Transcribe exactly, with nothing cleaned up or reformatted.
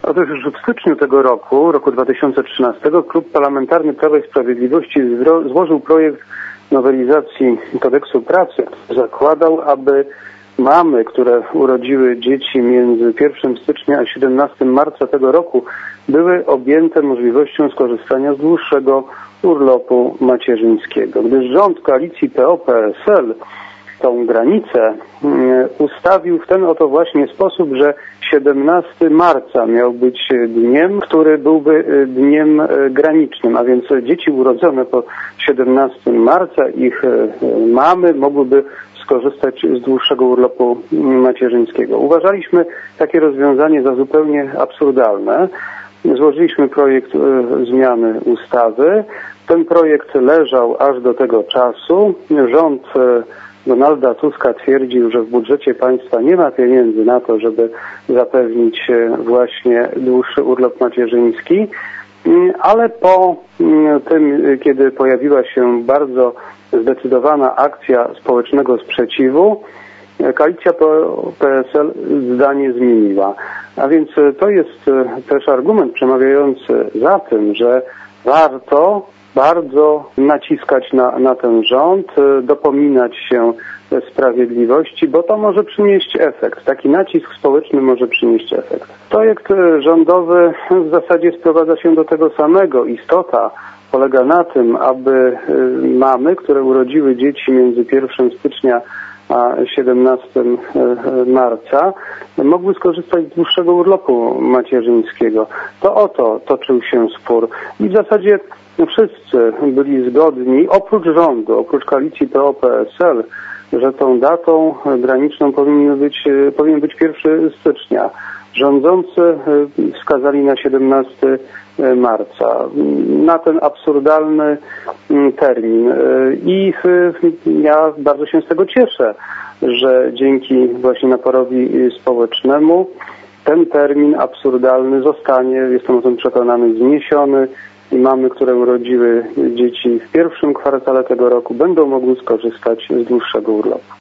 Otóż już w styczniu tego roku, roku dwa tysiące trzynastego, Klub Parlamentarny Prawa i Sprawiedliwości złożył projekt nowelizacji Kodeksu Pracy, który zakładał, aby mamy, które urodziły dzieci między pierwszym stycznia a siedemnastego marca tego roku, były objęte możliwością skorzystania z dłuższego urlopu macierzyńskiego. Gdyż rząd koalicji P O P S L tą granicę ustawił w ten oto właśnie sposób, że siedemnastego marca miał być dniem, który byłby dniem granicznym, a więc dzieci urodzone po siedemnastego marca, ich mamy mogłyby skorzystać z dłuższego urlopu macierzyńskiego. Uważaliśmy takie rozwiązanie za zupełnie absurdalne. Złożyliśmy projekt zmiany ustawy. Ten projekt leżał aż do tego czasu. Rząd Donalda Tuska twierdził, że w budżecie państwa nie ma pieniędzy na to, żeby zapewnić właśnie dłuższy urlop macierzyński, ale po tym, kiedy pojawiła się bardzo zdecydowana akcja społecznego sprzeciwu, koalicja P S L zdanie zmieniła. A więc to jest też argument przemawiający za tym, że warto bardzo naciskać na, na ten rząd, dopominać się sprawiedliwości, bo to może przynieść efekt. Taki nacisk społeczny może przynieść efekt. Projekt rządowy w zasadzie sprowadza się do tego samego. Istota polega na tym, aby mamy, które urodziły dzieci między pierwszego stycznia a siedemnastego marca, mogły skorzystać z dłuższego urlopu macierzyńskiego. To o to toczył się spór. I w zasadzie wszyscy byli zgodni, oprócz rządu, oprócz koalicji P O P S L, że tą datą graniczną powinien być, powinien być pierwszego stycznia. Rządzący wskazali na siedemnastego marca, na ten absurdalny termin. I ja bardzo się z tego cieszę, że dzięki właśnie naporowi społecznemu ten termin absurdalny zostanie, jestem o tym przekonany, zniesiony i mamy, które urodziły dzieci w pierwszym kwartale tego roku, będą mogły skorzystać z dłuższego urlopu.